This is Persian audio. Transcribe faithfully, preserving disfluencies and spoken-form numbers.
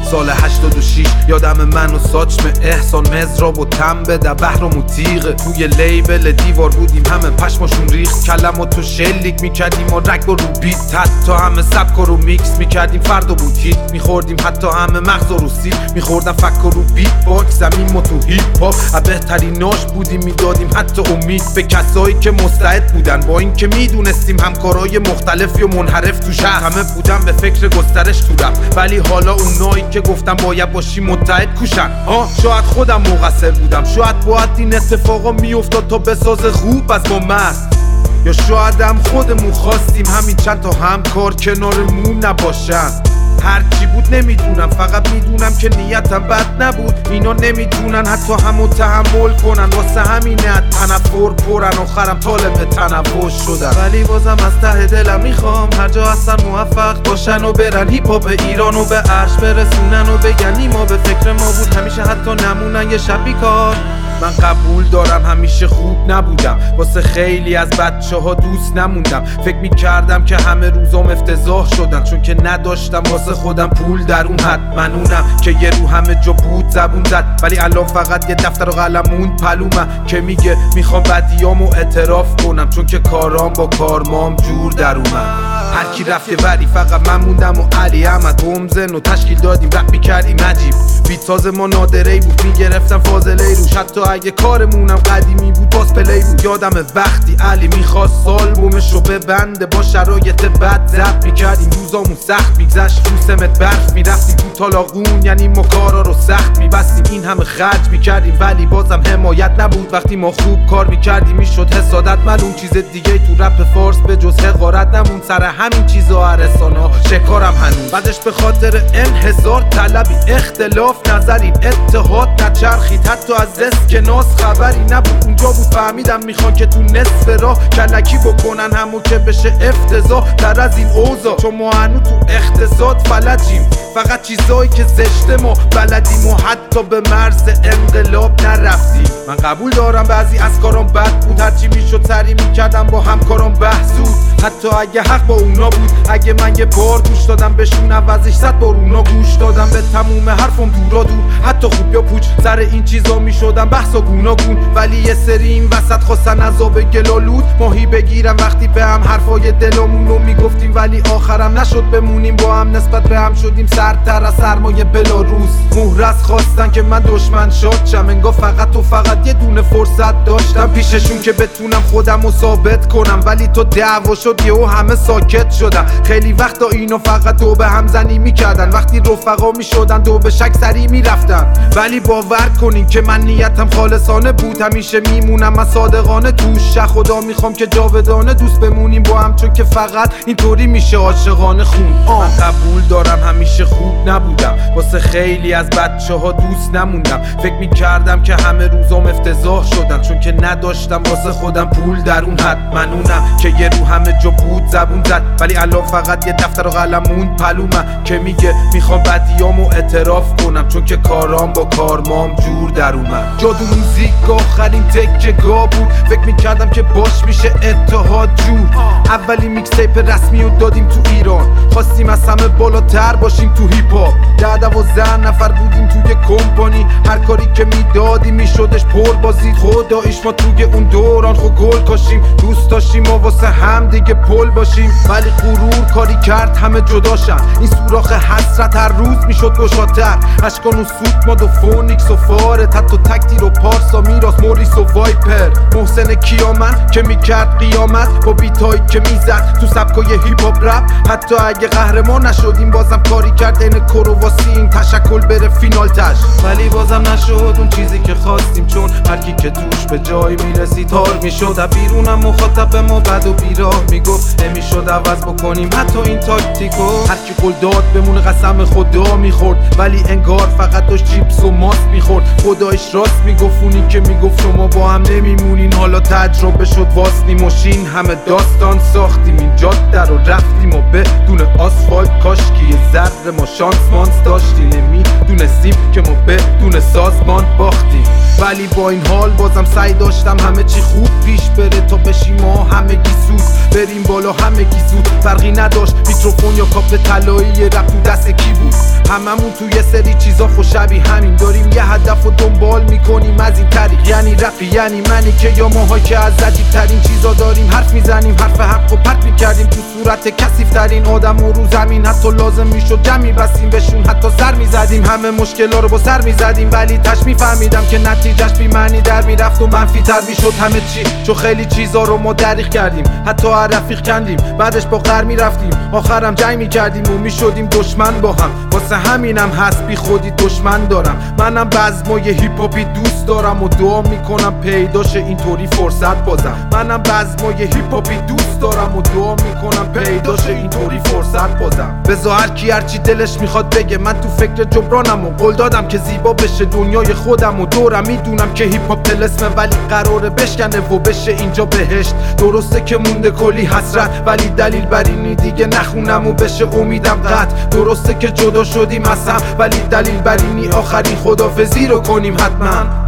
سال هشتاد و شیش یادم من و ساچم احسان مزراب و تم بده بحرم و تیغه. توی لیبل دیوار بودیم همه پشماشون ریخت، کلماتو شلیک میکردیم و رگ و رو بیت، حتی همه سبکا رو میکس میکردیم فردا بود هیت میخوردیم، حتی همه مغزا رو سیر میخوردم فکا رو بیت باکس زمین ما تو هیپ هاپ بهتریناش بودیم، میدادیم حتی امید به کسایی که مستعد بودن، با این که میدونستیم همکارای مختلفی و منحرف تو شهر همه بودن به فکر گسترش تو رپ، ولی حالا اونایی که گفتم باید باشی متحد کوشن. ها شاید خودم مقصر بودم، شاید باید این اتفاقا میافتاد تا بسازه خوب از ما مست، یا شاید هم خودمون خواستیم همین چند تا همکار کنارمون نباشن. هرچی بود نمیدونم، فقط میدونم که نیتم بد نبود، اینا نمیدونن حتی همو تحمل کنن، واسه همینه تنفر پرن آخرم طالب تنوع شدن. ولی بازم از ته دلم میخوام هر جا هستن موفق باشن و برن هیپ هاپ ایرانو به عرش برسونن و بگن نیما به فکر ما بود همیشه، حتی نمونن یه شب بیکار. من قبول دارم همیشه خوب نبودم، واسه خیلی از بچه ها دوست نموندم، فکر میکردم که همه روزام افتضاح شدن، چون که نداشتم واسه خودم پول در اون حد. منونم که یه رو همه جا بود زبون زد، ولی الان فقط یه دفتر و قلمون پلومم که میگه میخوام بدیامو اعتراف کنم، چون که کارام با کارمام جور در اومد. هر کی رفت یه وری فقط من موندم و علی احمد بومزن و تشکیل دادیم رپ میکردیم عجیب، بیت ساز ما نادره بود میگرفتم فاضله روش، حتی اگه کارمونم قدیمی بود باز پلی بود. یادم وقتی علی میخواست سالبومشو ببنده با شرایط بد ضبط میکردیم، روزامون سخت میگذشت رو سمت برف میرفتیم تو تالاقون، یعنی ما کارا رو سخت میبستیم این همه خرج میکردیم، ولی بازم حمایت نبود. وقتی ما خوب کار میکردیم میشد حسادت معلوم، چیز دیگه تو رپ فارس به جز حقارت نمون، سر همین چیزا عرصانا شکارم هنوز. بعدش به خاطر انحصار طلبی اختلاف نظری اتحاد نچرخید، حتی از اسکناس خبری نبود، اونجا بود فهمیدم میخوان که تو نصف راه کلکی بکنن همو که بشه افتضاح تر از این اوضاع، چون ما هنو تو اقتصاد فلجیم، فقط چیزایی که زشته ما بلدیم و حتی به مرز انقلاب نرفتیم. من قبول دارم بعضی از کارام بد بود، هرچی میشد سری میکردم با همکارام بحثود، حتی اگه حق با اونا بود، اگه من یه بار گوش دادم بهشون عوضش صد بار اونا گوش دادم به تموم حرفم دورا دور، حتی خوب یا پوچ سر این چیزا میشدم بحثا گوناگون، ولی یه سری این وسط خواستن عذاب گلالود ماهی بگیرم وقتی به هم حرفای دلمونو میگفتیم، ولی آخرم نشد بمونیم با هم، نسبت به هم شدیم سرتر از سرمایه بلاروس. مهرس خواستن که من دشمن شاد شم، انگار فقط و فقط یه دونه فرصت داشتم پیششون که بتونم خودم رو ثابت کنم، ولی تو دعوا شد یهو همه ساکت شدن. خیلی وقتا اینو فقط دو به هم زنی میکردن، وقتی رفقا میشدن دو به شک سری میرفتن، ولی باور کنین که من نیتم خالصانه بود، همیشه میمونم من صادقانه توش، خدا میخوام که جاودانه دوست بمونیم با هم، چون که فقط اینطوری میشه عاشقانه خون. آه. من قبول دارم همیشه خوب نبودم، واسه خیلی از بچه ها دوست نموندم، فکر میکردم که همه روزام افتضاح شدن، چون که نداشتم واسه خودم پول در اون حد. منونم که یه رو همه جا بود زبون زد، ولی الان فقط یه دفتر و قلمون پلومم که میگه میخوام بدیامو اعتراف کنم، چون که کارام با کارمام جور در اومد. جادو موزیک آخرین تکه گا بود، فکر میکردم که باش میشه اتحاد جور، اولین میکس تیپ رسمی رو دادیم تو ایران، خواستیم از همه بالاتر باشیم تو هیپ هاپ، ده دوازده نفر بودیم توی کمپانی، هر کاری که میدادیم میشدش پر بازی، خداییش ما توی اون دوران خود گل کاشیم، دوست داشتیم ما واسه هم دیگه پل باشیم، ولی غرور کاری کرد همه جداشن، این سوراخ حسرت هر روز میشد گشاتر، اشکان و سوت و فونیکس و فارت، حتی تکتیر و پارسا میراس موریس و وایپر، محسن کیامن که میکرد قیامت با بیتایی که میزد تو سبکای هیپ هاپ رپ، حتی اگه قهرمان نشدیم بازم کاری کرد این کرو واسی این تشکل بره فینال تش، ولی بازم نشد اون چیزی که خواستیم، چون هر کی که توش به جای میرسید تار میشد، بیرونم مخاطب ما بد و بیراه میگفت نمیشد عوض بکنیم حتی این تاکتیکو، هر کی قول داد بمونه قسم خدا میخورد، ولی انگار فقط داشت چیپس و ماست میخورد، خدایش راست میگفت اونی که میگفت شما با هم نمیمونین، حالا تجربه شد واسنی ماشین همه داستان ساختیم این جاده رو رفتیم و بدون آسفالت کاشکی یه ذره ما شانس مانس داشتیم، نمیدونستیم که ما بدون سازمان باختیم، ولی با این حال سال بازم سعی داشتم همه چی خوب پیش بره تا بشیم ما همگی سود بریم بالا همگی زود. فرقی نداشت میکروفون یا کاپ طلایی رپ تو دست کی بود. هممون تو یه سری چیزا خوشبی همین داریم یه هدف و دنبال میکنیم از این طریق. یعنی رپی یعنی منی که یا ماها که از عجیب ترین چیزا داریم حرف میزنیم حرف حق و پرت میکردیم تو صورت کثیف ترین آدم و رو زمین. حتی لازم میشد جمعی بسیم بهشون حتی سر میزدیم همه مشکلا رو با سر میزدیم ولی تش میفهمیدم که نتیجهش بی معنی در میرفت و منفی تر میشد همه چی. چون خیلی چیزا رو ما دریغ کردیم حتی رفیق کندیم بعدش با غر میرفتیم آخرم جنگ میکردیم و میشدیم دشمن با هم. واسه همینم هست بی خودی دشمن دارم. منم بزمای هیپ هاپی دوست دارم و دعا میکنم پیداشه اینطوری فرصت بازم. منم بزمای هیپ هاپی دوست دارم و دعا میکنم پیداشه اینطوری فرصت بازم. بذار هر کی هر چی دلش میخواد بگه من تو فکر جبرانم و قول دادم که زیبا بشه دنیای خودم و دورم. میدونم که هیپ هاپ طلسمه ولی قراره بشکنه و بشه اینجا بهشت. درسته که مونده کلی حسرت ولی دلیل بر اینی دیگه نخونم و بشه امیدم قطع. درسته که جدا شدیم از هم ولی دلیل بر اینی آخرین خدافظی رو کنیم حتما.